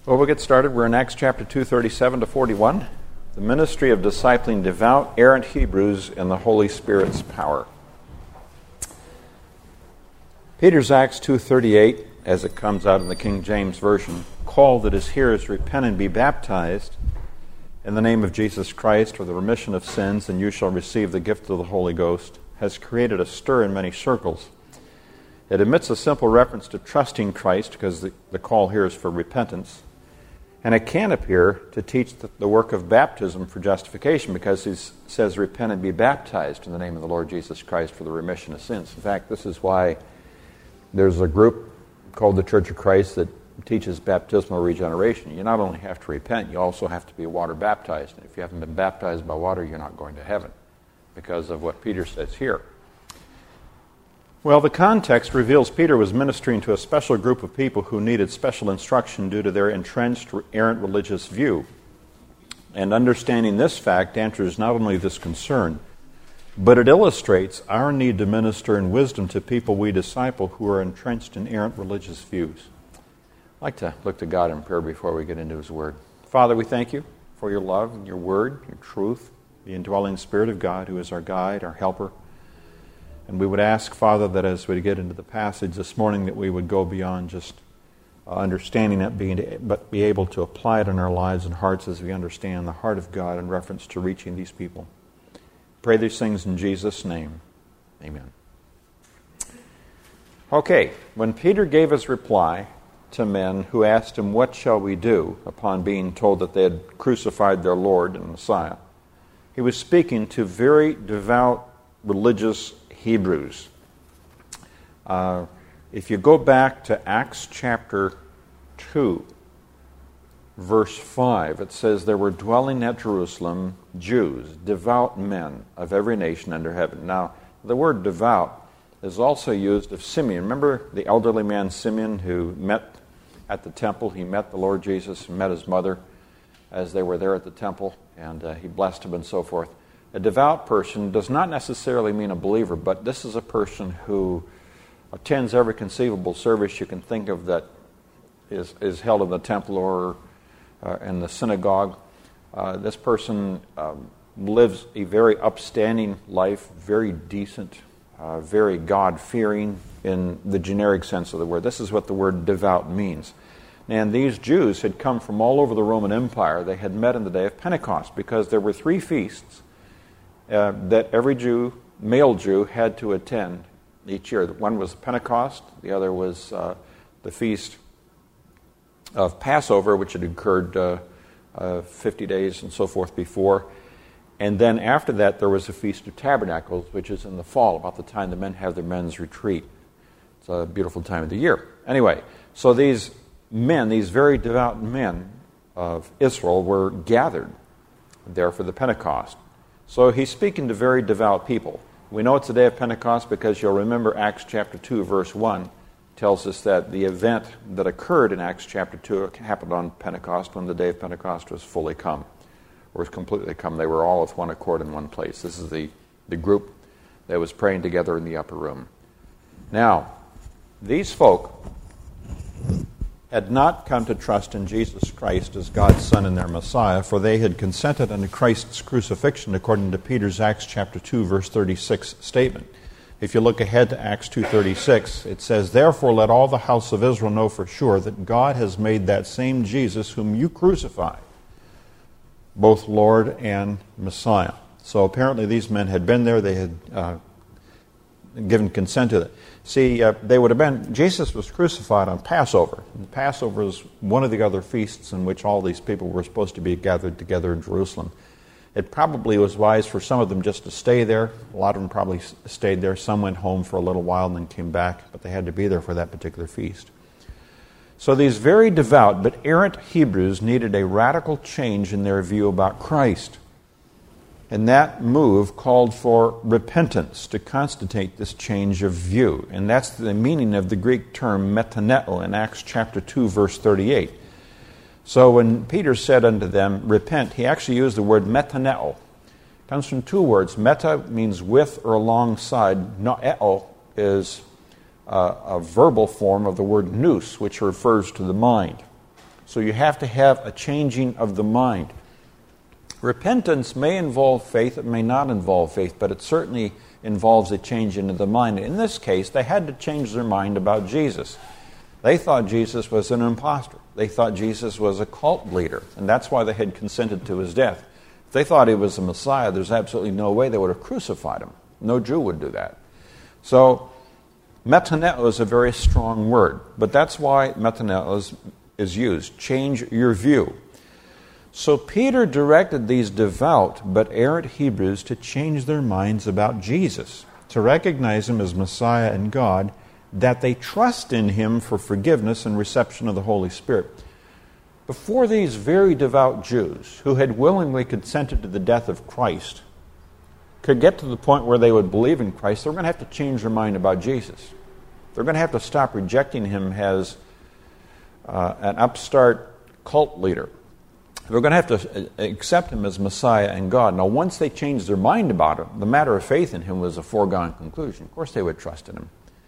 Well, we'll get started. We're in Acts chapter 2, 37 to 41. The ministry of discipling devout, errant Hebrews in the Holy Spirit's power. Peter's Acts 2:38, as it comes out in the King James Version, call that his hearers repent and be baptized in the name of Jesus Christ for the remission of sins, and you shall receive the gift of the Holy Ghost, has created a stir in many circles. It omits a simple reference to trusting Christ, because the call here is for repentance. And it can appear to teach the work of baptism for justification, because he says, repent and be baptized in the name of the Lord Jesus Christ for the remission of sins. In fact, this is why there's a group called the Church of Christ that teaches baptismal regeneration. You not only have to repent, you also have to be water baptized. And if you haven't been baptized by water, you're not going to heaven, because of what Peter says here. Well, the context reveals Peter was ministering to a special group of people who needed special instruction due to their entrenched, errant religious view. And understanding this fact answers not only this concern, but it illustrates our need to minister in wisdom to people we disciple who are entrenched in errant religious views. I'd like to look to God in prayer before we get into His Word. Father, we thank you for your love and your Word, your truth, the indwelling Spirit of God who is our guide, our helper. And we would ask, Father, that as we get into the passage this morning, that we would go beyond just understanding it, but be able to apply it in our lives and hearts as we understand the heart of God in reference to reaching these people. Pray these things in Jesus' name. Amen. Okay, when Peter gave his reply to men who asked him, "What shall we do?" upon being told that they had crucified their Lord and Messiah, he was speaking to very devout religious Hebrews. If you go back to Acts chapter 2, verse 5, it says, "There were dwelling at Jerusalem Jews, devout men of every nation under heaven." Now, the word devout is also used of Simeon. Remember the elderly man Simeon who met at the temple? He met the Lord Jesus and met his mother as they were there at the temple, and he blessed him and so forth. A devout person does not necessarily mean a believer, but this is a person who attends every conceivable service you can think of that is held in the temple or in the synagogue. This person lives a very upstanding life, very decent, very God-fearing in the generic sense of the word. This is what the word devout means. And these Jews had come from all over the Roman Empire. They had met in the day of Pentecost, because there were three feasts that every Jew, male Jew, had to attend each year. One was Pentecost, the other was the feast of Passover, which had occurred 50 days and so forth before. And then after that, there was the Feast of Tabernacles, which is in the fall, about the time the men have their men's retreat. It's a beautiful time of the year. Anyway, so these men, these very devout men of Israel, were gathered there for the Pentecost. So he's speaking to very devout people. We know it's the day of Pentecost because you'll remember Acts chapter 2, verse 1 tells us that the event that occurred in Acts chapter 2 happened on Pentecost, when the day of Pentecost was fully come, or was completely come. They were all with one accord in one place. This is the group that was praying together in the upper room. Now, these folk had not come to trust in Jesus Christ as God's Son and their Messiah, for they had consented unto Christ's crucifixion according to Peter's Acts chapter 2, verse 36 statement. If you look ahead to Acts 2:36, it says, "Therefore let all the house of Israel know for sure that God has made that same Jesus whom you crucified, both Lord and Messiah." So apparently these men had been there. They had given consent to it. See, they would have been, Jesus was crucified on Passover. And Passover is one of the other feasts in which all these people were supposed to be gathered together in Jerusalem. It probably was wise for some of them just to stay there. A lot of them probably stayed there. Some went home for a little while and then came back, but they had to be there for that particular feast. So these very devout but errant Hebrews needed a radical change in their view about Christ. And that move called for repentance to constitute this change of view. And that's the meaning of the Greek term metaneo in Acts chapter 2, verse 38. So when Peter said unto them, repent, he actually used the word metaneo. It comes from two words. Meta means with or alongside. Noeo is a verbal form of the word nous, which refers to the mind. So you have to have a changing of the mind. Repentance may involve faith, it may not involve faith, but it certainly involves a change into the mind. In this case, they had to change their mind about Jesus. They thought Jesus was an impostor. They thought Jesus was a cult leader, and that's why they had consented to his death. If they thought he was the Messiah, there's absolutely no way they would have crucified him. No Jew would do that. So, metaneo is a very strong word, but that's why metaneo is used. Change your view. So Peter directed these devout but errant Hebrews to change their minds about Jesus, to recognize him as Messiah and God, that they trust in him for forgiveness and reception of the Holy Spirit. Before these very devout Jews, who had willingly consented to the death of Christ, could get to the point where they would believe in Christ, they're going to have to change their mind about Jesus. They're going to have to stop rejecting him as an upstart cult leader. They're going to have to accept him as Messiah and God. Now, once they changed their mind about him, the matter of faith in him was a foregone conclusion. Of course, they would trust in him.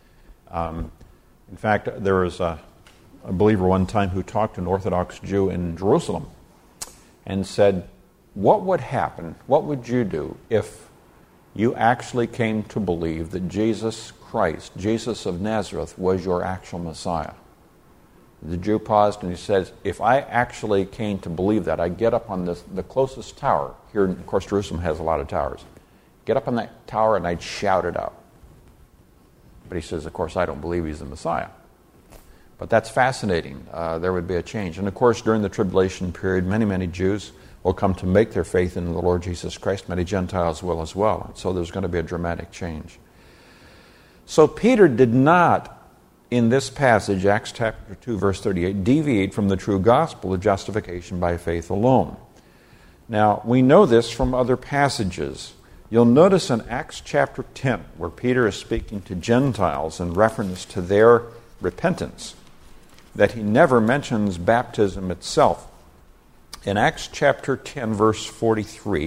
In fact, there was a believer one time who talked to an Orthodox Jew in Jerusalem and said, what would happen, what would you do if you actually came to believe that Jesus Christ, Jesus of Nazareth, was your actual Messiah? The Jew paused and he says, if I actually came to believe that, I'd get up on the closest tower. Here, of course, Jerusalem has a lot of towers. Get up on that tower and I'd shout it out. But he says, of course, I don't believe he's the Messiah. But that's fascinating. There would be a change. And of course, during the tribulation period, many, many Jews will come to make their faith in the Lord Jesus Christ. Many Gentiles will as well. So there's going to be a dramatic change. So Peter did not, in this passage, Acts chapter 2, verse 38, deviate from the true gospel of justification by faith alone. Now, we know this from other passages. You'll notice in Acts chapter 10, where Peter is speaking to Gentiles in reference to their repentance, that he never mentions baptism itself. In Acts chapter 10, verse 43,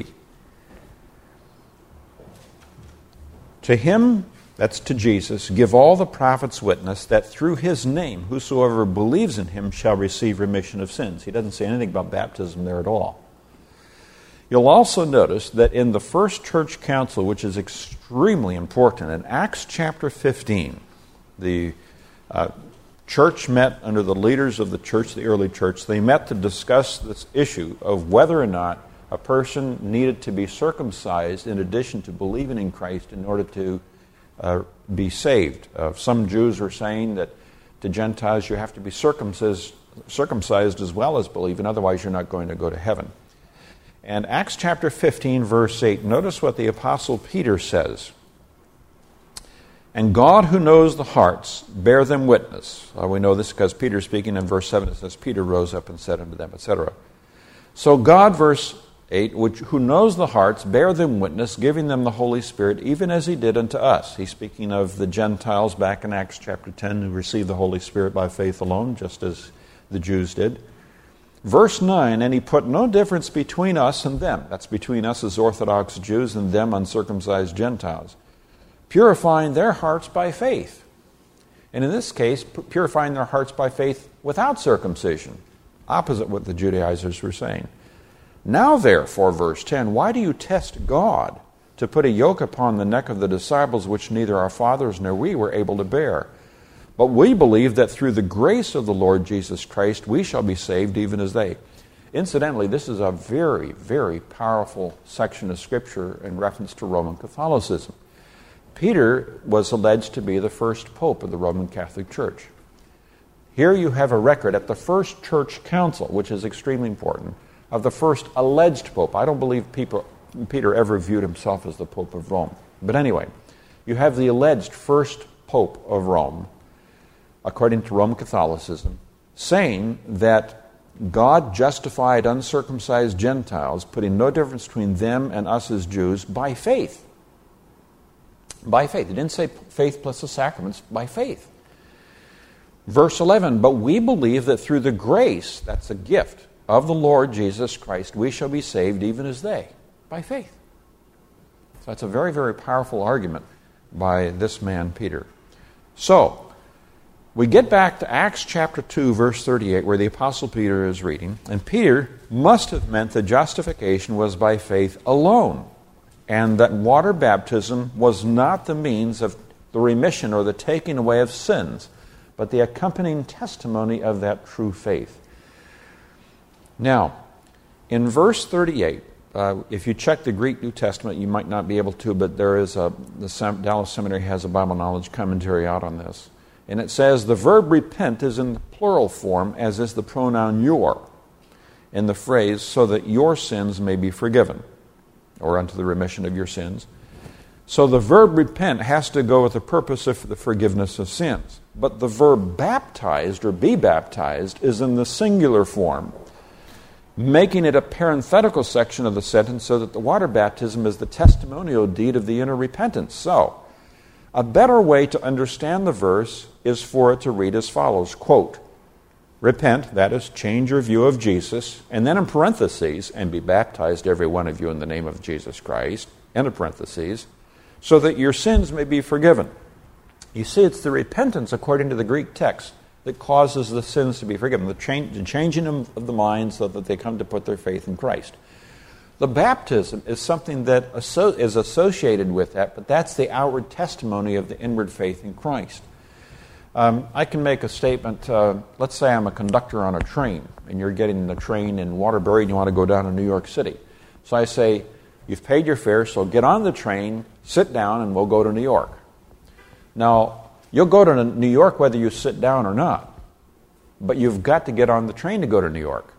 to him, that's to Jesus, give all the prophets witness that through his name whosoever believes in him shall receive remission of sins. He doesn't say anything about baptism there at all. You'll also notice that in the first church council, which is extremely important, in Acts chapter 15, the church met under the leaders of the church, the early church. They met to discuss this issue of whether or not a person needed to be circumcised in addition to believing in Christ in order to be saved. Some Jews are saying that to Gentiles you have to be circumcised as well as believe, and otherwise you're not going to go to heaven. And Acts chapter 15, verse 8, notice what the Apostle Peter says. And God who knows the hearts, bear them witness. We know this because Peter speaking in verse 7, it says, Peter rose up and said unto them, etc. So God, verse 8, who knows the hearts, bear them witness, giving them the Holy Spirit, even as he did unto us. He's speaking of the Gentiles back in Acts chapter 10 who received the Holy Spirit by faith alone, just as the Jews did. Verse 9, and he put no difference between us and them. That's between us as Orthodox Jews and them uncircumcised Gentiles. Purifying their hearts by faith. And in this case, purifying their hearts by faith without circumcision. Opposite what the Judaizers were saying. Now therefore, verse 10, why do you test God to put a yoke upon the neck of the disciples which neither our fathers nor we were able to bear? But we believe that through the grace of the Lord Jesus Christ we shall be saved even as they. Incidentally, this is a very, very powerful section of Scripture in reference to Roman Catholicism. Peter was alleged to be the first pope of the Roman Catholic Church. Here you have a record at the first church council, which is extremely important, of the first alleged pope. I don't believe Peter ever viewed himself as the Pope of Rome. But anyway, you have the alleged first pope of Rome, according to Roman Catholicism, saying that God justified uncircumcised Gentiles, putting no difference between them and us as Jews, by faith. By faith. It didn't say faith plus the sacraments, by faith. Verse 11, but we believe that through the grace, that's a gift, of the Lord Jesus Christ, we shall be saved even as they, by faith. So that's a very, very powerful argument by this man, Peter. So, We get back to Acts chapter 2, verse 38, where the Apostle Peter is reading, and Peter must have meant that justification was by faith alone, and that water baptism was not the means of the remission or the taking away of sins, but the accompanying testimony of that true faith. Now, in verse 38, if you check the Greek New Testament, you might not be able to, but there is the Dallas Seminary has a Bible knowledge commentary out on this. And it says, the verb repent is in the plural form, as is the pronoun your, in the phrase, so that your sins may be forgiven, or unto the remission of your sins. So the verb repent has to go with the purpose of the forgiveness of sins. But the verb baptized, or be baptized, is in the singular form, making it a parenthetical section of the sentence so that the water baptism is the testimonial deed of the inner repentance. So, a better way to understand the verse is for it to read as follows, quote, repent, that is, change your view of Jesus, and then in parentheses, and be baptized, every one of you, in the name of Jesus Christ, end of parentheses, so that your sins may be forgiven. You see, it's the repentance, according to the Greek text, that causes the sins to be forgiven, the changing of the mind so that they come to put their faith in Christ. The baptism is something that is associated with that, but that's the outward testimony of the inward faith in Christ. I can make a statement, let's say I'm a conductor on a train, and you're getting the train in Waterbury and you want to go down to New York City. So I say, you've paid your fare, so get on the train, sit down, and we'll go to New York. Now, you'll go to New York whether you sit down or not, but you've got to get on the train to go to New York.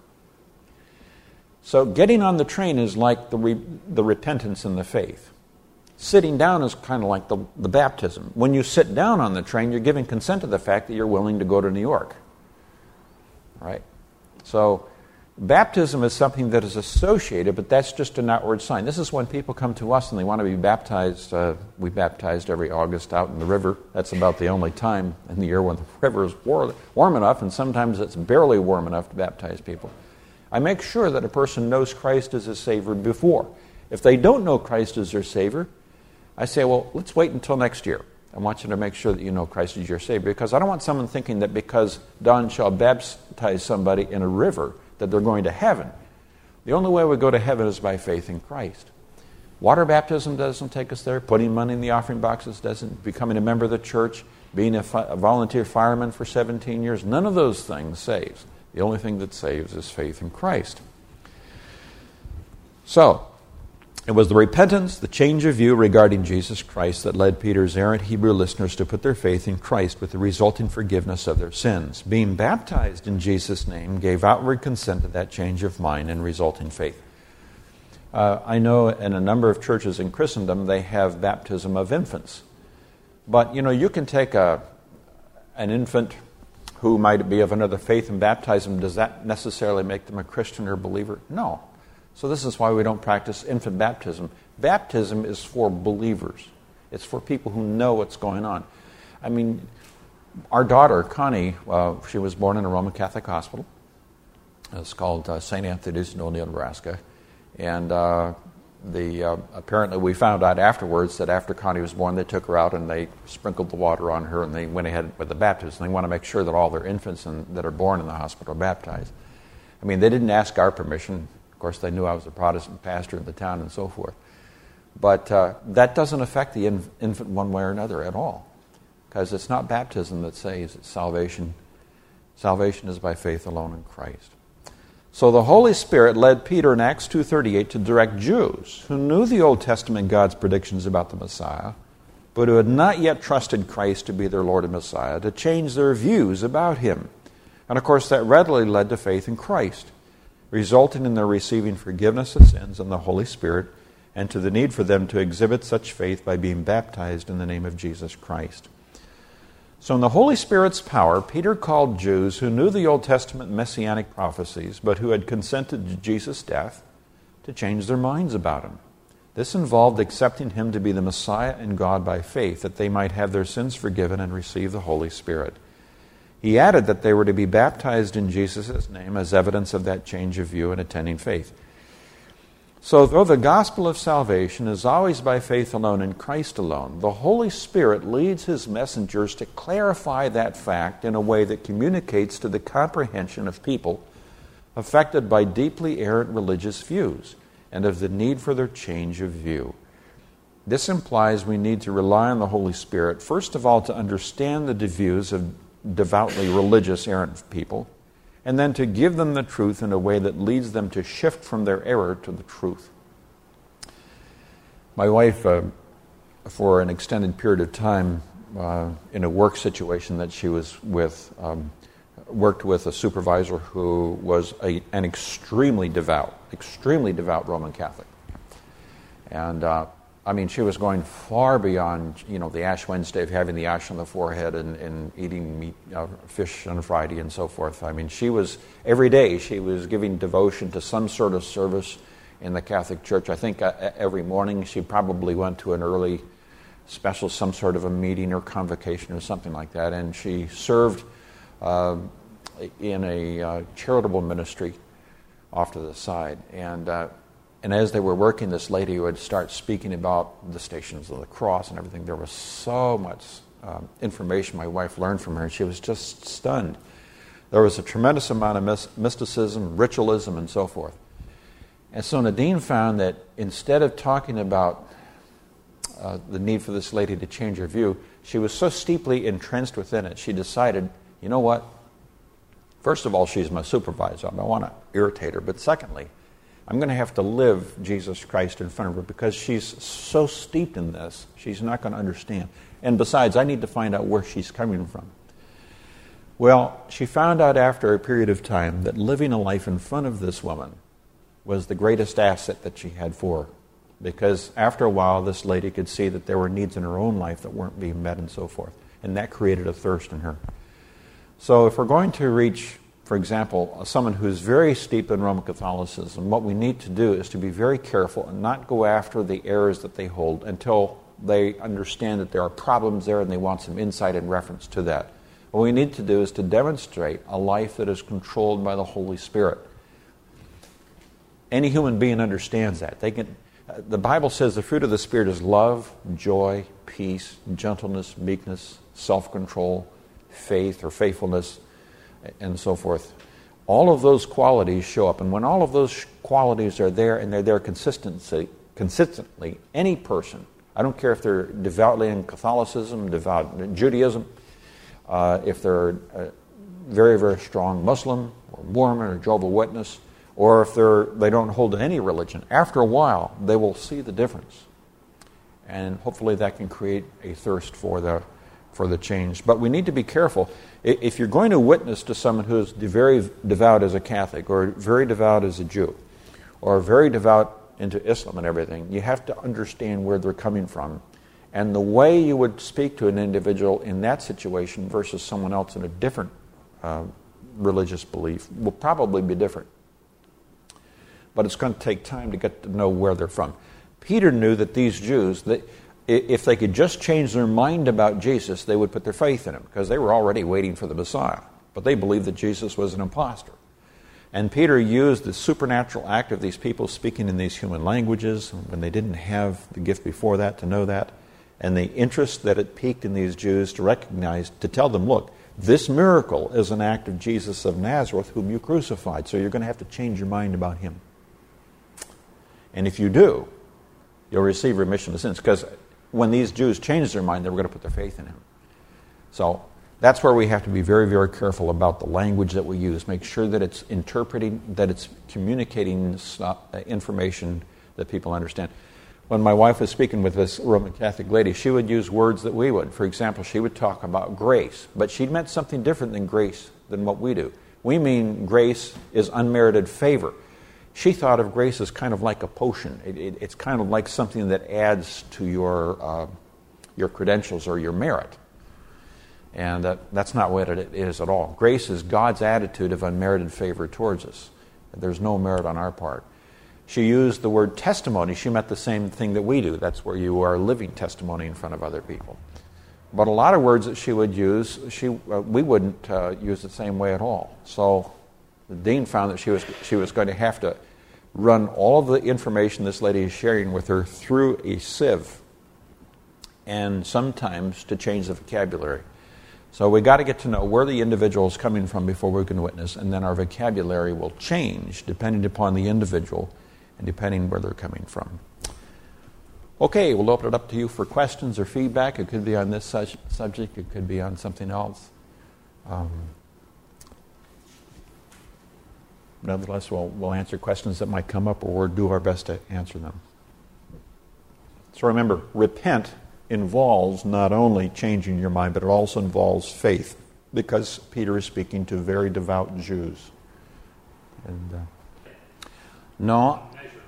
So getting on the train is like the repentance in the faith. Sitting down is kind of like the baptism. When you sit down on the train, you're giving consent to the fact that you're willing to go to New York. Right? So baptism is something that is associated, but that's just an outward sign. This is when people come to us and they want to be baptized. We baptized every August out in the river. That's about the only time in the year when the river is warm enough, and sometimes it's barely warm enough to baptize people. I make sure that a person knows Christ as his Savior before. If they don't know Christ as their Savior, I say, well, let's wait until next year. I want you to make sure that you know Christ as your Savior, because I don't want someone thinking that because Don shall baptize somebody in a river that they're going to heaven. The only way we go to heaven is by faith in Christ. Water baptism doesn't take us there. Putting money in the offering boxes doesn't. Becoming a member of the church, being a volunteer fireman for 17 years, none of those things saves. The only thing that saves is faith in Christ. So, it was the repentance, the change of view regarding Jesus Christ that led Peter's errant Hebrew listeners to put their faith in Christ with the resulting forgiveness of their sins. Being baptized in Jesus' name gave outward consent to that change of mind and resulting faith. I know in a number of churches in Christendom they have baptism of infants. But, you can take an infant who might be of another faith and baptize them. Does that necessarily make them a Christian or believer? No. So this is why we don't practice infant baptism. Baptism is for believers. It's for people who know what's going on. I mean, our daughter, Connie, she was born in a Roman Catholic hospital. It's called St. Anthony's in O'Neill, Nebraska. And apparently we found out afterwards that after Connie was born, they took her out and they sprinkled the water on her and they went ahead with the baptism. They want to make sure that all their infants that are born in the hospital are baptized. I mean, they didn't ask our permission. Of course, they knew I was a Protestant pastor in the town and so forth. But that doesn't affect the infant one way or another at all, because it's not baptism that saves, it's salvation. Salvation is by faith alone in Christ. So the Holy Spirit led Peter in Acts 2:38 to direct Jews who knew the Old Testament God's predictions about the Messiah, but who had not yet trusted Christ to be their Lord and Messiah, to change their views about Him. And of course that readily led to faith in Christ, resulting in their receiving forgiveness of sins and the Holy Spirit, and to the need for them to exhibit such faith by being baptized in the name of Jesus Christ. So in the Holy Spirit's power, Peter called Jews who knew the Old Testament messianic prophecies, but who had consented to Jesus' death, to change their minds about Him. This involved accepting Him to be the Messiah and God by faith, that they might have their sins forgiven and receive the Holy Spirit. He added that they were to be baptized in Jesus' name as evidence of that change of view and attending faith. So though the gospel of salvation is always by faith alone in Christ alone, the Holy Spirit leads his messengers to clarify that fact in a way that communicates to the comprehension of people affected by deeply errant religious views and of the need for their change of view. This implies we need to rely on the Holy Spirit, first of all, to understand the views of devoutly religious errant people, and then to give them the truth in a way that leads them to shift from their error to the truth. My wife, for an extended period of time, in a work situation that she was with, worked with a supervisor who was an extremely devout Roman Catholic. And she was going far beyond, the Ash Wednesday of having the ash on the forehead and eating meat, fish on Friday and so forth. Every day she was giving devotion to some sort of service in the Catholic Church. I think every morning she probably went to an early special, some sort of a meeting or convocation or something like that. And she served in a charitable ministry off to the side. And as they were working, this lady would start speaking about the Stations of the Cross and everything. There was so much information my wife learned from her, and she was just stunned. There was a tremendous amount of mysticism, ritualism, and so forth. And so Nadine found that instead of talking about the need for this lady to change her view, she was so steeply entrenched within it, she decided, you know what? First of all, she's my supervisor. I don't want to irritate her. But secondly, I'm going to have to live Jesus Christ in front of her because she's so steeped in this, she's not going to understand. And besides, I need to find out where she's coming from. Well, she found out after a period of time that living a life in front of this woman was the greatest asset that she had for her. Because after a while, this lady could see that there were needs in her own life that weren't being met and so forth. And that created a thirst in her. So if we're going to reach, for example, someone who's very steeped in Roman Catholicism, what we need to do is to be very careful and not go after the errors that they hold until they understand that there are problems there and they want some insight in reference to that. What we need to do is to demonstrate a life that is controlled by the Holy Spirit. Any human being understands that. The Bible says the fruit of the Spirit is love, joy, peace, gentleness, meekness, self-control, faith or faithfulness, and so forth. All of those qualities show up. And when all of those qualities are there and they're there consistently, any person, I don't care if they're devoutly in Catholicism, devout in Judaism, if they're a very, very strong Muslim or Mormon or Jehovah's Witness, or if they don't hold to any religion, after a while they will see the difference. And hopefully that can create a thirst for the change. But we need to be careful. If you're going to witness to someone who is very devout as a Catholic, or very devout as a Jew, or very devout into Islam and everything, you have to understand where they're coming from. And the way you would speak to an individual in that situation versus someone else in a different religious belief will probably be different. But it's going to take time to get to know where they're from. Peter knew that these Jews, if they could just change their mind about Jesus, they would put their faith in him because they were already waiting for the Messiah. But they believed that Jesus was an impostor. And Peter used the supernatural act of these people speaking in these human languages when they didn't have the gift before that to know that, and the interest that it piqued in these Jews to recognize, to tell them, look, this miracle is an act of Jesus of Nazareth whom you crucified, so you're going to have to change your mind about him. And if you do, you'll receive remission of sins. Because when these Jews changed their mind, they were going to put their faith in him. So that's where we have to be very, very careful about the language that we use. Make sure that it's interpreting, that it's communicating information that people understand. When my wife was speaking with this Roman Catholic lady, she would use words that we would. For example, she would talk about grace, but she meant something different than grace than what we do. We mean grace is unmerited favor. She thought of grace as kind of like a potion. It's kind of like something that adds to your credentials or your merit. And that's not what it is at all. Grace is God's attitude of unmerited favor towards us. There's no merit on our part. She used the word testimony. She meant the same thing that we do. That's where you are living testimony in front of other people. But a lot of words that she would use, we wouldn't use the same way at all. So the dean found that she was going to have to run all of the information this lady is sharing with her through a sieve, and sometimes to change the vocabulary. So we got to get to know where the individual is coming from before we can witness, and then our vocabulary will change depending upon the individual and depending where they're coming from. Okay, we'll open it up to you for questions or feedback. It could be on this subject. It could be on something else. Nevertheless, we'll answer questions that might come up, or we'll do our best to answer them. So remember, repent involves not only changing your mind, but it also involves faith, because Peter is speaking to very devout Jews. And no,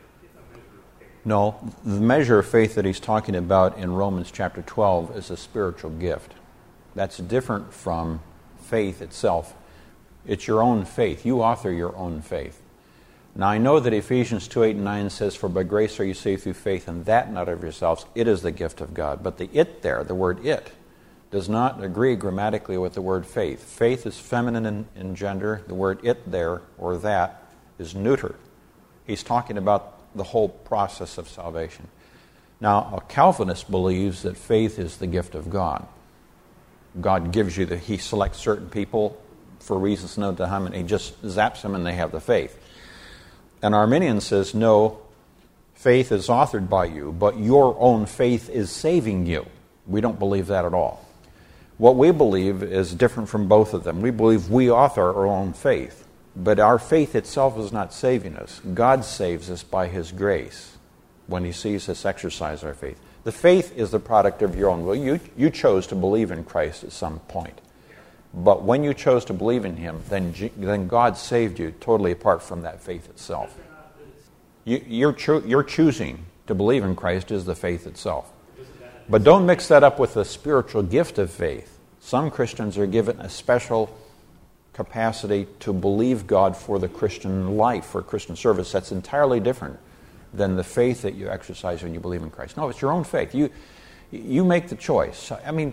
the measure of faith that he's talking about in Romans chapter 12 is a spiritual gift. That's different from faith itself. It's your own faith. You author your own faith. Now, I know that Ephesians 2:8 and 9 says, "For by grace are you saved through faith, and that not of yourselves. It is the gift of God." But the "it" there, the word "it," does not agree grammatically with the word faith. Faith is feminine in gender. The word "it" there, or that, is neuter. He's talking about the whole process of salvation. Now, a Calvinist believes that faith is the gift of God. God gives you He selects certain people for reasons known to him, and he just zaps them and they have the faith. An Arminian says, no, faith is authored by you, but your own faith is saving you. We don't believe that at all. What we believe is different from both of them. We believe we author our own faith, but our faith itself is not saving us. God saves us by His grace when He sees us exercise our faith. The faith is the product of your own will. You chose to believe in Christ at some point. But when you chose to believe in Him, then God saved you totally apart from that faith itself. You're choosing to believe in Christ is the faith itself. But don't mix that up with the spiritual gift of faith. Some Christians are given a special capacity to believe God for the Christian life, for Christian service. That's entirely different than the faith that you exercise when you believe in Christ. No, it's your own faith. You make the choice. I mean,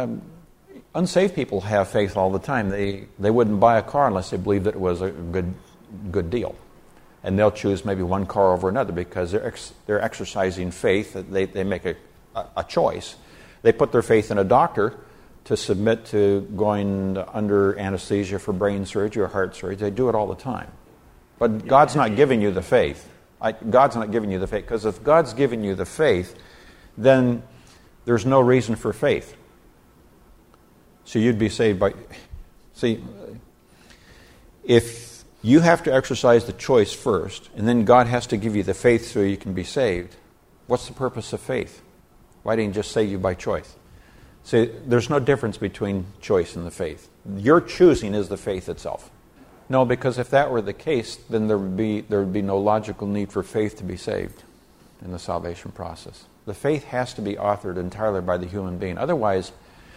unsaved people have faith all the time. They wouldn't buy a car unless they believed that it was a good deal. And they'll choose maybe one car over another because they're exercising faith. They make a choice. They put their faith in a doctor to submit to going under anesthesia for brain surgery or heart surgery. They do it all the time. But God's not giving you the faith. God's not giving you the faith, because if God's giving you the faith, then there's no reason for faith. So you'd be saved by... See, if you have to exercise the choice first, and then God has to give you the faith so you can be saved, what's the purpose of faith? Why didn't He just save you by choice? See, there's no difference between choice and the faith. Your choosing is the faith itself. No, because if that were the case, then there would be no logical need for faith to be saved in the salvation process. The faith has to be authored entirely by the human being. Otherwise,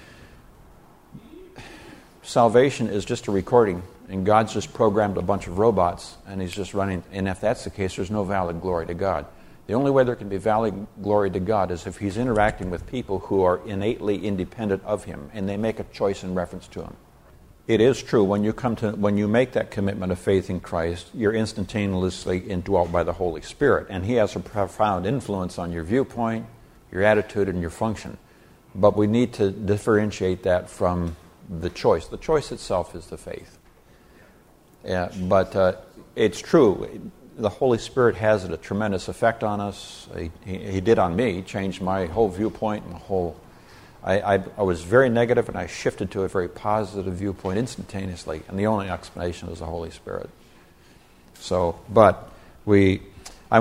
salvation is just a recording, and God's just programmed a bunch of robots, and He's just running. And if that's the case, there's no valid glory to God. The only way there can be valid glory to God is if He's interacting with people who are innately independent of Him, and they make a choice in reference to Him. It is true, when you make that commitment of faith in Christ, you're instantaneously indwelt by the Holy Spirit, and He has a profound influence on your viewpoint, your attitude, and your function. But we need to differentiate that from the choice. The choice itself is the faith. But it's true. The Holy Spirit has a tremendous effect on us. He did on me. He changed my whole viewpoint and I was very negative, and I shifted to a very positive viewpoint instantaneously, and the only explanation is the Holy Spirit. So, but I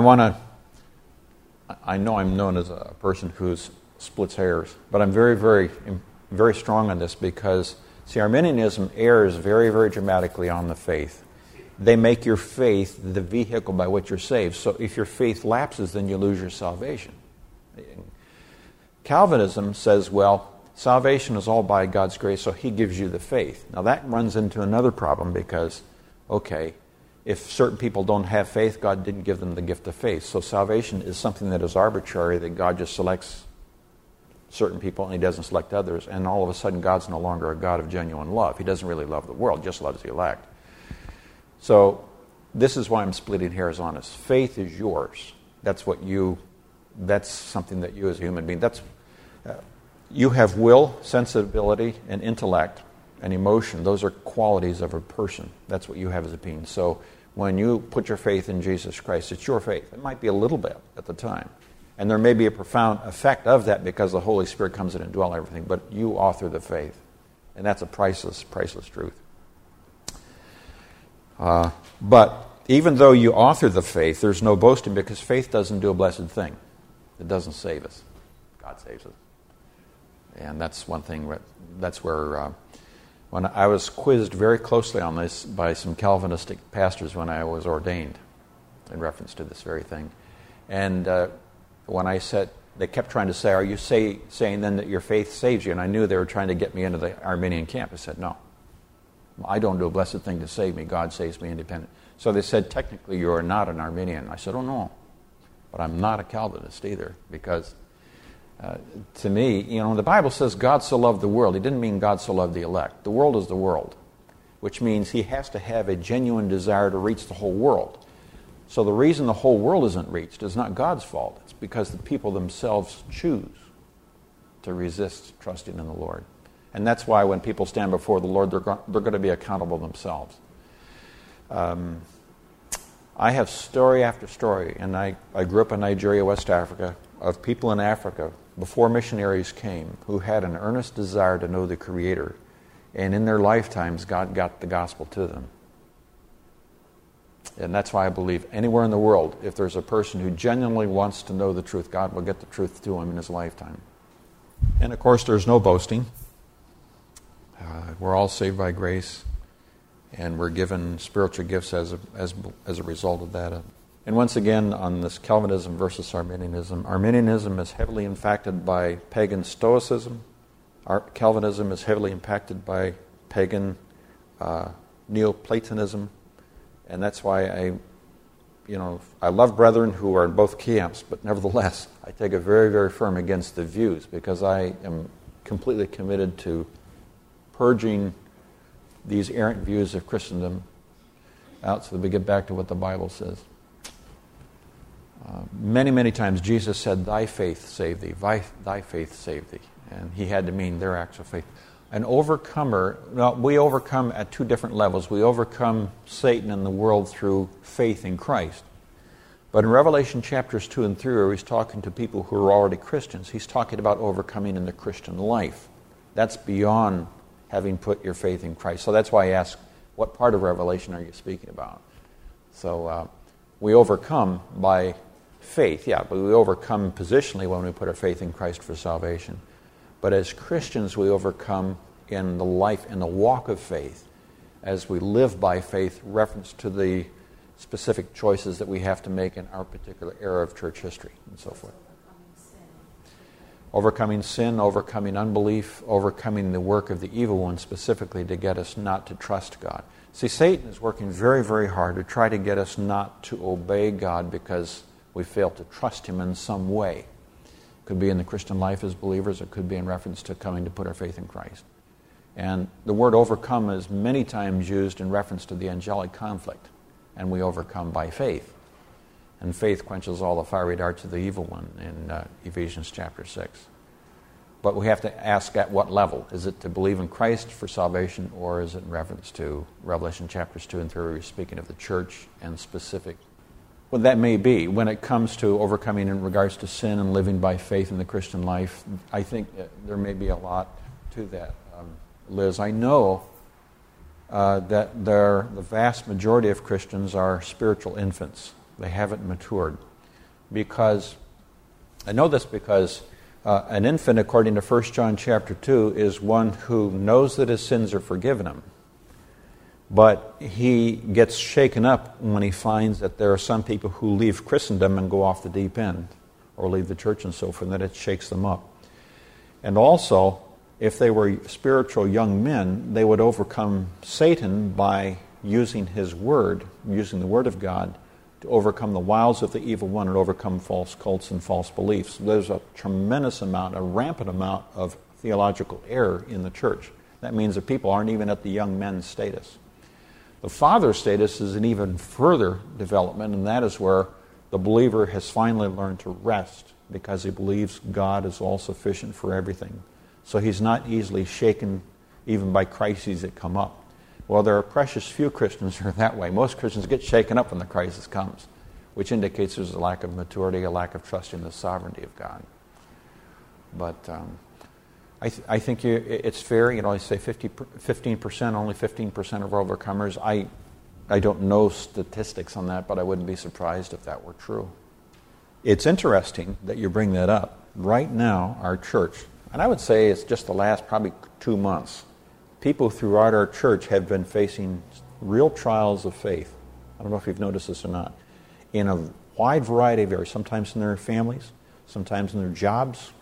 know I'm known as a person who splits hairs, but I'm very, very, very strong on this because, see, Arminianism errs very, very dramatically on the faith. They make your faith the vehicle by which you're saved. So if your faith lapses, then you lose your salvation. Calvinism says, well, salvation is all by God's grace, so He gives you the faith. Now that runs into another problem because, okay, if certain people don't have faith, God didn't give them the gift of faith. So salvation is something that is arbitrary, that God just selects certain people and He doesn't select others, and all of a sudden God's no longer a God of genuine love. He doesn't really love the world, just loves the elect. So this is why I'm splitting hairs on this. Faith is yours. That's something that you as a human being, you have will, sensibility, and intellect, and emotion. Those are qualities of a person. That's what you have as a being. So when you put your faith in Jesus Christ, it's your faith. It might be a little bit at the time. And there may be a profound effect of that because the Holy Spirit comes in and dwells everything, but you author the faith. And that's a priceless truth. But even though you author the faith, there's no boasting because faith doesn't do a blessed thing. It doesn't save us. God saves us. And that's one thing, that's where, when I was quizzed very closely on this by some Calvinistic pastors when I was ordained, in reference to this very thing. And when I said, they kept trying to say, are you saying then that your faith saves you? And I knew they were trying to get me into the Arminian camp. I said, no. I don't do a blessed thing to save me. God saves me independent. So they said, technically, you are not an Arminian. I said, oh, no. But I'm not a Calvinist either, because to me, the Bible says God so loved the world. He didn't mean God so loved the elect. The world is the world, which means he has to have a genuine desire to reach the whole world. So the reason the whole world isn't reached is not God's fault. It's because the people themselves choose to resist trusting in the Lord. And that's why when people stand before the Lord, they're going to be accountable themselves. I have story after story, and I grew up in Nigeria, West Africa, of people in Africa before missionaries came who had an earnest desire to know the Creator. And in their lifetimes, God got the gospel to them. And that's why I believe anywhere in the world, if there's a person who genuinely wants to know the truth, God will get the truth to him in his lifetime. And of course, there's no boasting. We're all saved by grace, and we're given spiritual gifts as a result of that. And once again, on this Calvinism versus Arminianism, Arminianism is heavily impacted by pagan Stoicism. Calvinism is heavily impacted by pagan Neoplatonism. And that's why I love brethren who are in both camps, but nevertheless, I take a very, very firm against the views because I am completely committed to purging these errant views of Christendom out so that we get back to what the Bible says. Many, many times Jesus said, thy faith save thee, thy faith save thee. And he had to mean their acts of faith. An overcomer, we overcome at two different levels. We overcome Satan and the world through faith in Christ. But in Revelation chapters 2 and 3, where he's talking to people who are already Christians, he's talking about overcoming in the Christian life. That's beyond having put your faith in Christ. So that's why I ask, what part of Revelation are you speaking about? So we overcome by faith, but we overcome positionally when we put our faith in Christ for salvation. But as Christians, we overcome in the life, in the walk of faith, as we live by faith, reference to the specific choices that we have to make in our particular era of church history, and so forth. Overcoming sin, overcoming unbelief, overcoming the work of the evil one specifically to get us not to trust God. See, Satan is working very, very hard to try to get us not to obey God because we fail to trust Him in some way. It could be in the Christian life as believers, it could be in reference to coming to put our faith in Christ. And the word overcome is many times used in reference to the angelic conflict, and we overcome by faith. And faith quenches all the fiery darts of the evil one in Ephesians chapter 6. But we have to ask at what level. Is it to believe in Christ for salvation, or is it in reference to Revelation chapters 2 and 3, where we're speaking of the church and specific? Well, that may be. When it comes to overcoming in regards to sin and living by faith in the Christian life, I think there may be a lot to that. Liz, I know that the vast majority of Christians are spiritual infants. They haven't matured. I know this because an infant, according to 1 John chapter 2, is one who knows that his sins are forgiven him. But he gets shaken up when he finds that there are some people who leave Christendom and go off the deep end, or leave the church and so forth, and that it shakes them up. And also, if they were spiritual young men, they would overcome Satan by using his word, using the word of God, to overcome the wiles of the evil one and overcome false cults and false beliefs. There's a tremendous amount, a rampant amount of theological error in the church. That means that people aren't even at the young men's status. The father status is an even further development, and that is where the believer has finally learned to rest because he believes God is all sufficient for everything. So he's not easily shaken even by crises that come up. Well, there are precious few Christians who are that way. Most Christians get shaken up when the crisis comes, which indicates there's a lack of maturity, a lack of trust in the sovereignty of God. But I think it's fair. I say 15%, only 15% of overcomers. I don't know statistics on that, but I wouldn't be surprised if that were true. It's interesting that you bring that up. Right now, our church, and I would say it's just the last probably 2 months, people throughout our church have been facing real trials of faith. I don't know if you've noticed this or not. In a wide variety of areas, sometimes in their families, sometimes in their jobs,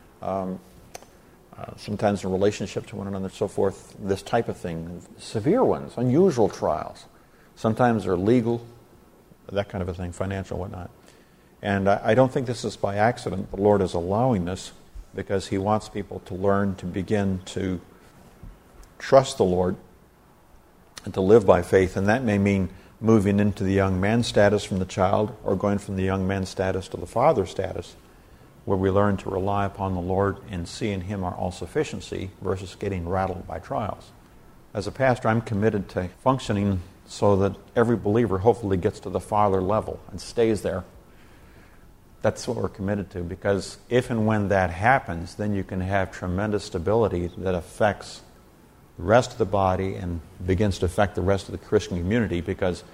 sometimes in relationships to one another, so forth, this type of thing. Severe ones, unusual trials. Sometimes they're legal, that kind of a thing, financial, whatnot. And I don't think this is by accident. The Lord is allowing this because He wants people to learn to begin to trust the Lord and to live by faith. And that may mean moving into the young man status from the child, or going from the young man status to the father status, where we learn to rely upon the Lord and see in Him our all-sufficiency versus getting rattled by trials. As a pastor, I'm committed to functioning so that every believer hopefully gets to the father level and stays there. That's what we're committed to, because if and when that happens, then you can have tremendous stability that affects the rest of the body and begins to affect the rest of the Christian community, because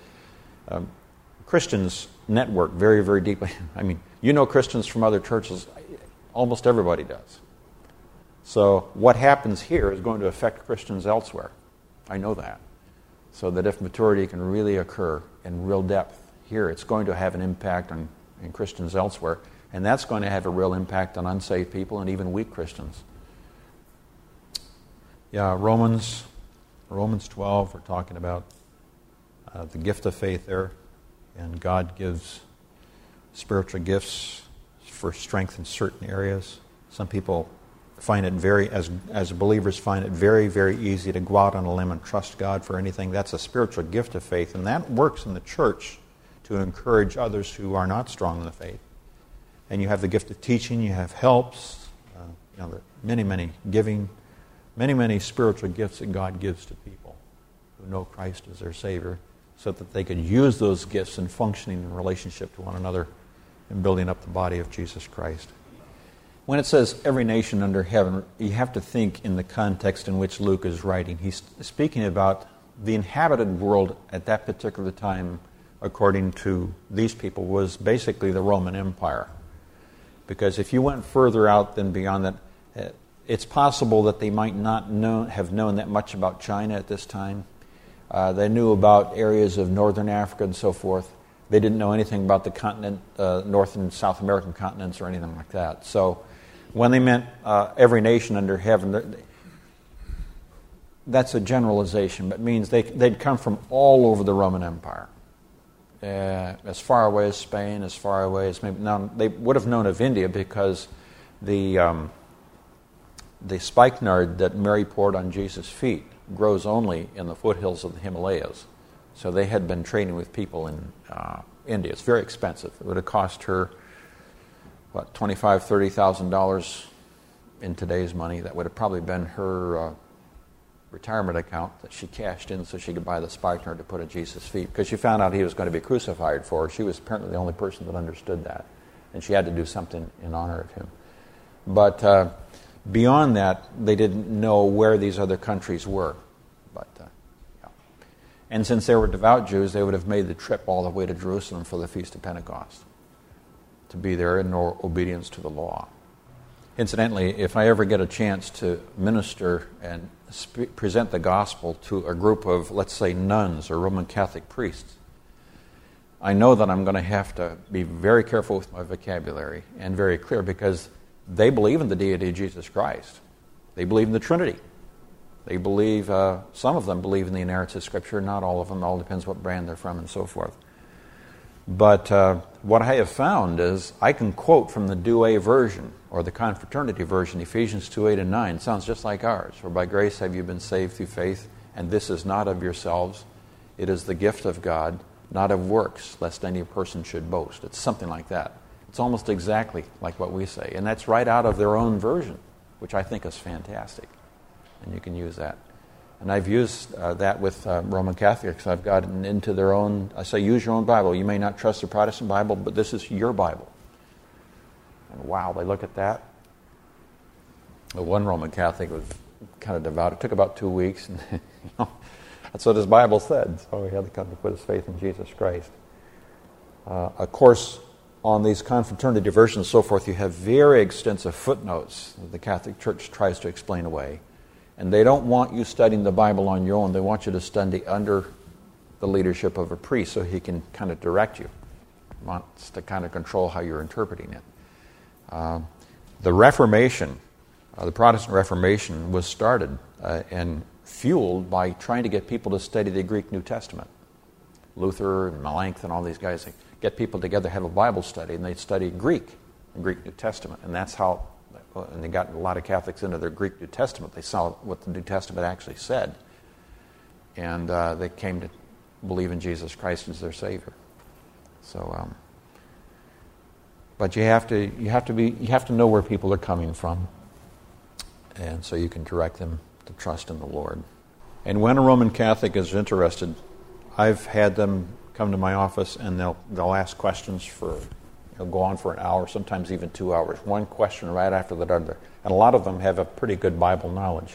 Christians network very, very deeply. I mean, you know Christians from other churches. Almost everybody does. So what happens here is going to affect Christians elsewhere. I know that. So that if maturity can really occur in real depth here, it's going to have an impact on Christians elsewhere. And that's going to have a real impact on unsaved people and even weak Christians. Yeah, Romans 12, we're talking about the gift of faith there. And God gives spiritual gifts for strength in certain areas. Some people find it as believers, find it very, very easy to go out on a limb and trust God for anything. That's a spiritual gift of faith, and that works in the church to encourage others who are not strong in the faith. And you have the gift of teaching, you have helps, there are many spiritual gifts that God gives to people who know Christ as their Savior, so that they could use those gifts in functioning in relationship to one another and building up the body of Jesus Christ. When it says every nation under heaven, you have to think in the context in which Luke is writing. He's speaking about the inhabited world at that particular time, according to these people, was basically the Roman Empire. Because if you went further out than beyond that, it's possible that they might not have known that much about China at this time. They knew about areas of northern Africa and so forth. They didn't know anything about the continent, North and South American continents or anything like that. So when they meant every nation under heaven, that's a generalization, but it means they'd come from all over the Roman Empire. As far away as Spain, as far away as maybe... Now, they would have known of India because the spikenard that Mary poured on Jesus' feet grows only in the foothills of the Himalayas. So they had been trading with people in India. It's very expensive. It would have cost her, $25,000, $30,000 in today's money. That would have probably been her retirement account that she cashed in so she could buy the spikenard to put at Jesus' feet. Because she found out He was going to be crucified for her. She was apparently the only person that understood that. And she had to do something in honor of Him. But beyond that, they didn't know where these other countries were. And since they were devout Jews, they would have made the trip all the way to Jerusalem for the Feast of Pentecost, to be there in obedience to the law. Incidentally, if I ever get a chance to minister and present the gospel to a group of, let's say, nuns or Roman Catholic priests, I know that I'm going to have to be very careful with my vocabulary and very clear, because they believe in the deity of Jesus Christ. They believe in the Trinity. They believe, some of them believe in the inerrancy of Scripture, not all of them. It all depends what brand they're from and so forth. But what I have found is I can quote from the Douay version or the Confraternity version, Ephesians 2:8 and 9. It sounds just like ours. For by grace have you been saved through faith, and this is not of yourselves. It is the gift of God, not of works, lest any person should boast. It's something like that. It's almost exactly like what we say. And that's right out of their own version, which I think is fantastic. And you can use that. And I've used that with Roman Catholics. I've gotten into their own, I say, use your own Bible. You may not trust the Protestant Bible, but this is your Bible. And wow, they look at that. The one Roman Catholic was kind of devout. It took about 2 weeks. And that's what his Bible said. So he had to come to put his faith in Jesus Christ. Of course, on these confraternity versions and so forth, you have very extensive footnotes that the Catholic Church tries to explain away. And they don't want you studying the Bible on your own. They want you to study under the leadership of a priest so he can kind of direct you. He wants to kind of control how you're interpreting it. The Reformation, the Protestant Reformation, was started and fueled by trying to get people to study the Greek New Testament. Luther and Melanchthon, all these guys, they get people together, have a Bible study, and they'd study Greek, the Greek New Testament. And that's how, and they got a lot of Catholics into their Greek New Testament. They saw what the New Testament actually said. And they came to believe in Jesus Christ as their Savior. So, but you have to know where people are coming from. And so you can direct them to trust in the Lord. And when a Roman Catholic is interested, I've had them come to my office and they'll ask questions they'll go on for an hour, sometimes even 2 hours. One question right after the other. And a lot of them have a pretty good Bible knowledge.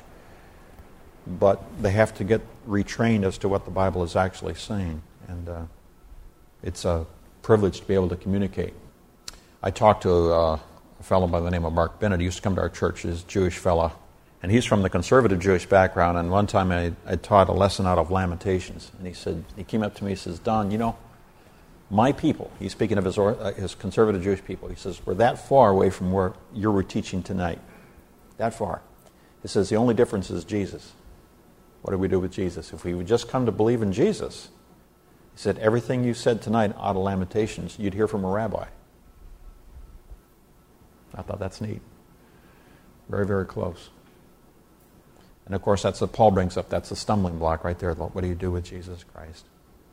But they have to get retrained as to what the Bible is actually saying. And it's a privilege to be able to communicate. I talked to a fellow by the name of Mark Bennett. He used to come to our church. He's a Jewish fellow. And he's from the conservative Jewish background. And one time I taught a lesson out of Lamentations. And he came up to me and says, Don, my people, he's speaking of his conservative Jewish people, he says, we're that far away from where you were teaching tonight. That far. He says, the only difference is Jesus. What do we do with Jesus? If we would just come to believe in Jesus, he said, everything you said tonight out of Lamentations, you'd hear from a rabbi. I thought that's neat. Very, very close. And of course, that's what Paul brings up. That's a stumbling block right there. What do you do with Jesus Christ?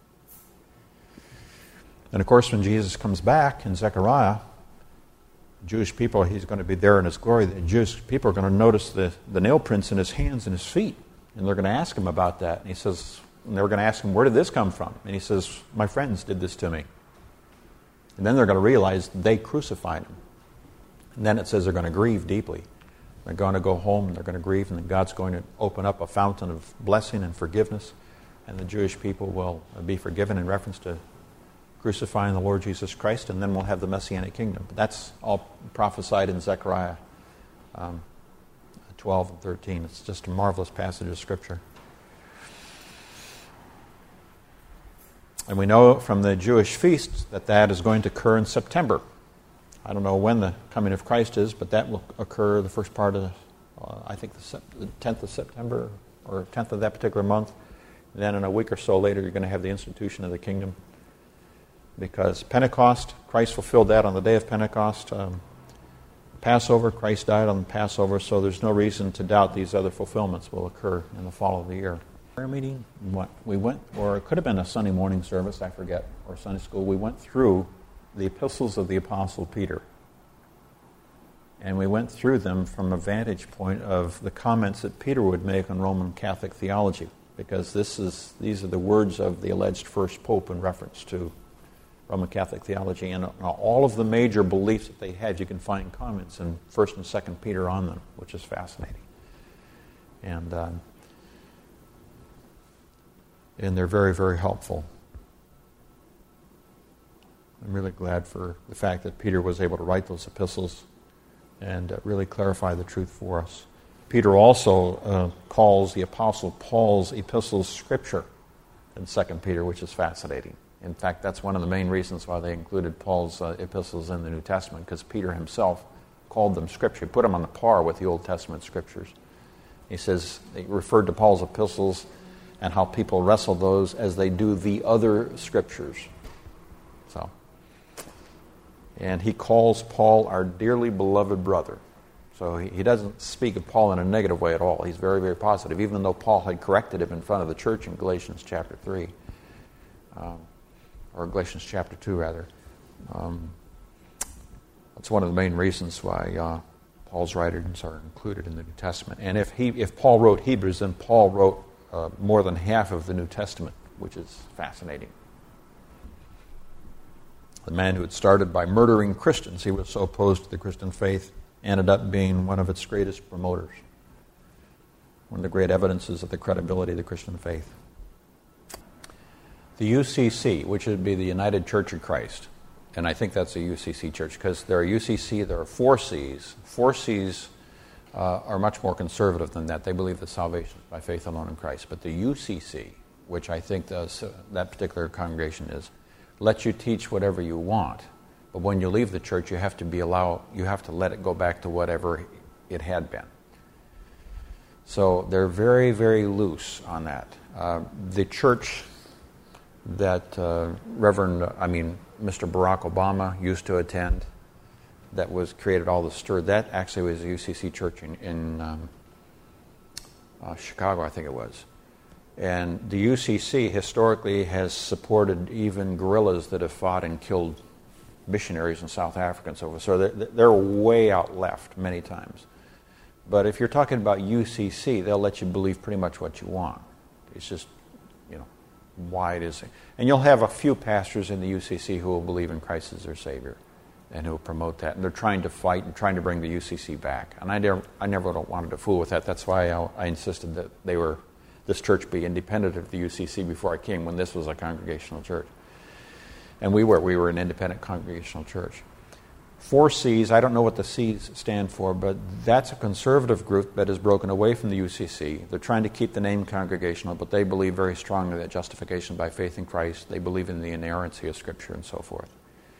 And of course, when Jesus comes back in Zechariah, Jewish people, he's going to be there in his glory. The Jewish people are going to notice the nail prints in his hands and his feet. And they're going to ask him about that. And he says, and they were going to ask him, where did this come from? And he says, my friends did this to me. And then they're going to realize they crucified him. And then it says they're going to grieve deeply. They're going to go home and they're going to grieve, and then God's going to open up a fountain of blessing and forgiveness, and the Jewish people will be forgiven in reference to crucifying the Lord Jesus Christ, and then we'll have the Messianic kingdom. But that's all prophesied in Zechariah 12 and 13. It's just a marvelous passage of Scripture. And we know from the Jewish feasts that is going to occur in September. I don't know when the coming of Christ is, but that will occur the first part of, I think, the 10th of September, or 10th of that particular month. And then in a week or so later, you're going to have the institution of the kingdom. Because Pentecost, Christ fulfilled that on the day of Pentecost. Passover, Christ died on the Passover, so there's no reason to doubt these other fulfillments will occur in the fall of the year. Prayer meeting, we went, or it could have been a Sunday morning service, I forget, or Sunday school. We went through the epistles of the Apostle Peter. And we went through them from a vantage point of the comments that Peter would make on Roman Catholic theology, because these are the words of the alleged first pope in reference to Roman Catholic theology. And all of the major beliefs that they had, you can find comments in 1st and 2nd Peter on them, which is fascinating. And they're very, very helpful. I'm really glad for the fact that Peter was able to write those epistles and really clarify the truth for us. Peter also calls the Apostle Paul's epistles Scripture in 2 Peter, which is fascinating. In fact, that's one of the main reasons why they included Paul's epistles in the New Testament, because Peter himself called them Scripture. He put them on the par with the Old Testament Scriptures. He says, he referred to Paul's epistles and how people wrestle those as they do the other Scriptures. And he calls Paul our dearly beloved brother. So he doesn't speak of Paul in a negative way at all. He's very, very positive, even though Paul had corrected him in front of the church in Galatians chapter 3. or Galatians chapter 2, rather. That's one of the main reasons why Paul's writings are included in the New Testament. And if Paul wrote Hebrews, then Paul wrote more than half of the New Testament, which is fascinating. The man who had started by murdering Christians, he was so opposed to the Christian faith, ended up being one of its greatest promoters. One of the great evidences of the credibility of the Christian faith. The UCC, which would be the United Church of Christ, and I think that's a UCC church, because there are UCC, there are 4 Cs. 4 Cs are much more conservative than that. They believe that salvation is by faith alone in Christ. But the UCC, which I think that particular congregation is, lets you teach whatever you want. But when you leave the church, you have to let it go back to whatever it had been. So they're very, very loose on that. The church that Mr. Barack Obama used to attend, that created all the stir, that actually was a UCC church in Chicago, I think it was. And the UCC historically has supported even guerrillas that have fought and killed missionaries in South Africa and so forth. So they're way out left many times. But if you're talking about UCC, they'll let you believe pretty much what you want. It's just, why it is. And you'll have a few pastors in the UCC who will believe in Christ as their Savior and who will promote that. And they're trying to fight and trying to bring the UCC back. And I never wanted to fool with that. That's why I insisted that this church be independent of the UCC before I came, when this was a congregational church. And we were an independent congregational church. 4 Cs, I don't know what the C's stand for, but that's a conservative group that has broken away from the UCC. They're trying to keep the name congregational, but they believe very strongly that justification by faith in Christ. They believe in the inerrancy of Scripture and so forth.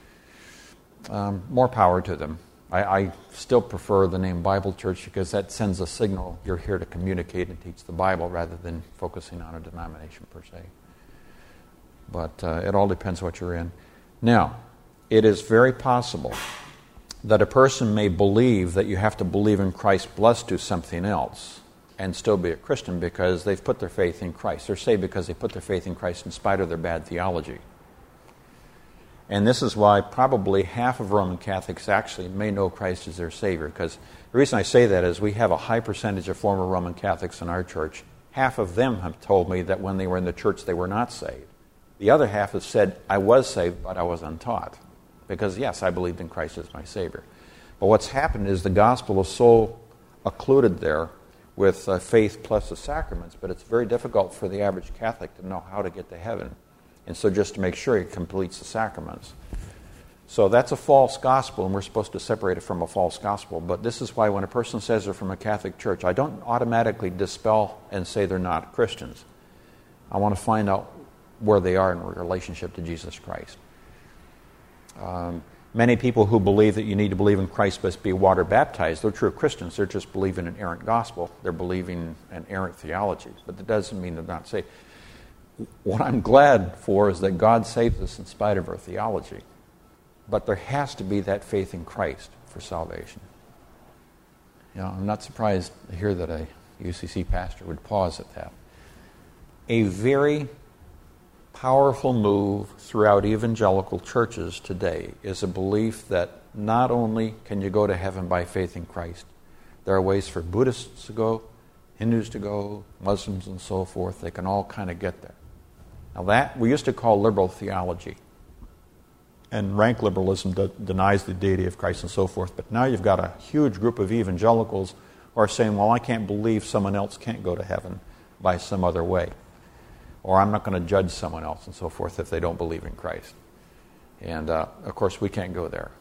More power to them. I still prefer the name Bible Church, because that sends a signal you're here to communicate and teach the Bible rather than focusing on a denomination per se. But it all depends what you're in. Now, it is very possible that a person may believe that you have to believe in Christ plus do something else and still be a Christian, because they've put their faith in Christ. They're saved because they put their faith in Christ in spite of their bad theology. And this is why probably half of Roman Catholics actually may know Christ as their Savior. Because the reason I say that is we have a high percentage of former Roman Catholics in our church. Half of them have told me that when they were in the church they were not saved. The other half have said, I was saved, but I was untaught. Because, yes, I believed in Christ as my Savior. But what's happened is the gospel is so occluded there with faith plus the sacraments, but it's very difficult for the average Catholic to know how to get to heaven. And so just to make sure he completes the sacraments. So that's a false gospel, and we're supposed to separate it from a false gospel. But this is why when a person says they're from a Catholic church, I don't automatically dispel and say they're not Christians. I want to find out where they are in relationship to Jesus Christ. Many people who believe that you need to believe in Christ must be water baptized. They're true Christians. They're just believing an errant gospel. They're believing an errant theology. But that doesn't mean they're not saved. What I'm glad for is that God saves us in spite of our theology. But there has to be that faith in Christ for salvation. I'm not surprised to hear that a UCC pastor would pause at that. A very powerful move throughout evangelical churches today is a belief that not only can you go to heaven by faith in Christ, there are ways for Buddhists to go, Hindus to go, Muslims and so forth. They can all kind of get there. Now that we used to call liberal theology. And rank liberalism denies the deity of Christ and so forth. But now you've got a huge group of evangelicals who are saying, well, I can't believe someone else can't go to heaven by some other way. Or I'm not going to judge someone else and so forth if they don't believe in Christ. And, of course, we can't go there.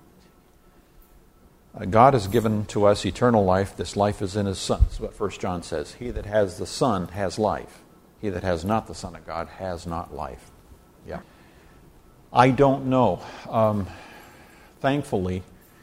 God has given to us eternal life. This life is in His Son. That's what 1 John says. He that has the Son has life. He that has not the Son of God has not life. Yeah. I don't know. Thankfully,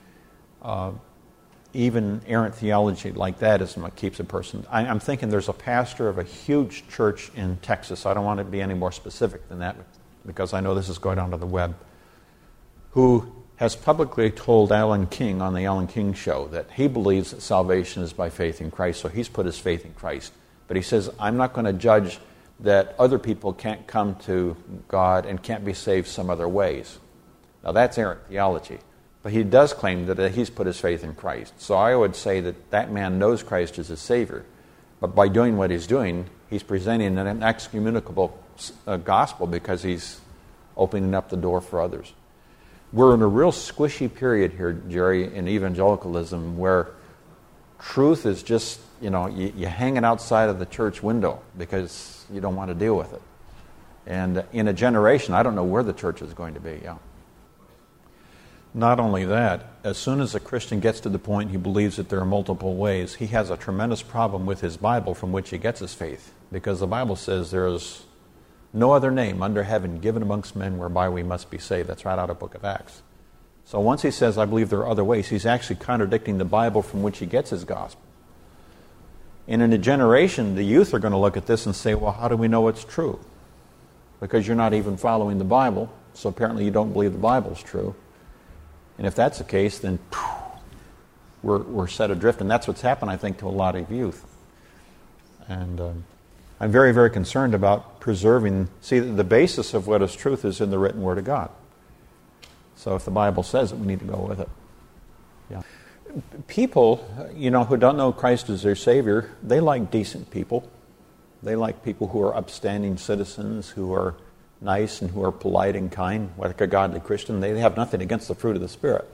even errant theology like that isn't what keeps a person. I'm thinking there's a pastor of a huge church in Texas. I don't want to be any more specific than that because I know this is going onto the web, who has publicly told Alan King on the Alan King Show that he believes that salvation is by faith in Christ, so he's put his faith in Christ. But he says, I'm not going to judge that other people can't come to God and can't be saved some other ways. Now that's errant theology. But he does claim that he's put his faith in Christ. So I would say that that man knows Christ as his Savior. But by doing what he's doing, he's presenting an excommunicable gospel because he's opening up the door for others. We're in a real squishy period here, Jerry, in evangelicalism where truth is just, you hang it outside of the church window because you don't want to deal with it. And in a generation, I don't know where the church is going to be. Yeah. Not only that, as soon as a Christian gets to the point he believes that there are multiple ways, he has a tremendous problem with his Bible from which he gets his faith. Because the Bible says there is no other name under heaven given amongst men whereby we must be saved. That's right out of the book of Acts. So once he says, I believe there are other ways, he's actually contradicting the Bible from which he gets his gospel. And in a generation, the youth are going to look at this and say, well, how do we know it's true? Because you're not even following the Bible, so apparently you don't believe the Bible's true. And if that's the case, then we're set adrift. And that's what's happened, I think, to a lot of youth. And I'm very, very concerned about preserving. See, the basis of what is truth is in the written Word of God. So if the Bible says it, we need to go with it. Yeah. People, who don't know Christ as their Savior, they like decent people. They like people who are upstanding citizens, who are nice and who are polite and kind, like a godly Christian. They have nothing against the fruit of the Spirit.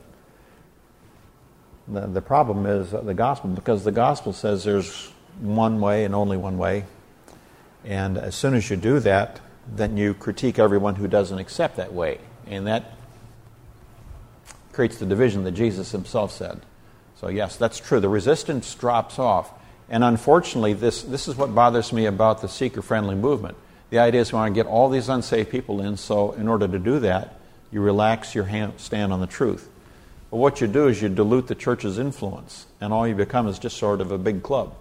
The problem is the gospel, because the gospel says there's one way and only one way. And as soon as you do that, then you critique everyone who doesn't accept that way. And that creates the division that Jesus himself said. So yes, that's true. The resistance drops off. And unfortunately, this is what bothers me about the seeker-friendly movement. The idea is we want to get all these unsaved people in, so in order to do that, you relax your stand on the truth. But what you do is you dilute the church's influence, and all you become is just sort of a big club.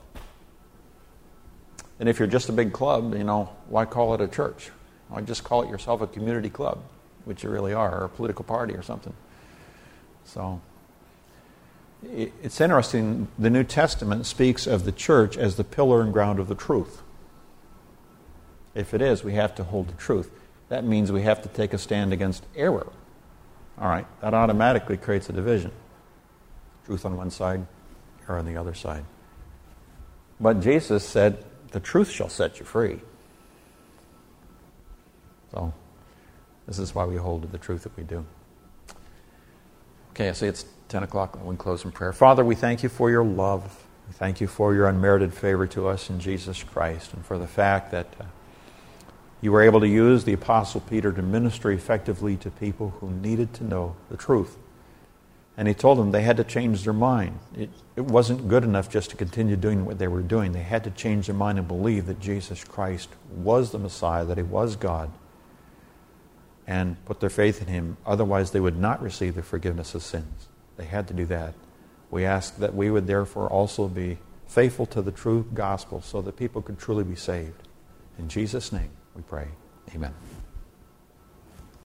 And if you're just a big club, why call it a church? Why just call it yourself a community club, which you really are, or a political party or something. So it's interesting, the New Testament speaks of the church as the pillar and ground of the truth. If it is, we have to hold the truth. That means we have to take a stand against error. All right, that automatically creates a division. Truth on one side, error on the other side. But Jesus said, the truth shall set you free. So, this is why we hold to the truth that we do. Okay, I say it's 10 o'clock. We close in prayer. Father, we thank you for your love. We thank you for your unmerited favor to us in Jesus Christ, and for the fact that you were able to use the Apostle Peter to minister effectively to people who needed to know the truth. And he told them they had to change their mind. It wasn't good enough just to continue doing what they were doing. They had to change their mind and believe that Jesus Christ was the Messiah, that he was God, and put their faith in him. Otherwise, they would not receive the forgiveness of sins. They had to do that. We ask that we would therefore also be faithful to the true gospel so that people could truly be saved. In Jesus' name we pray. Amen.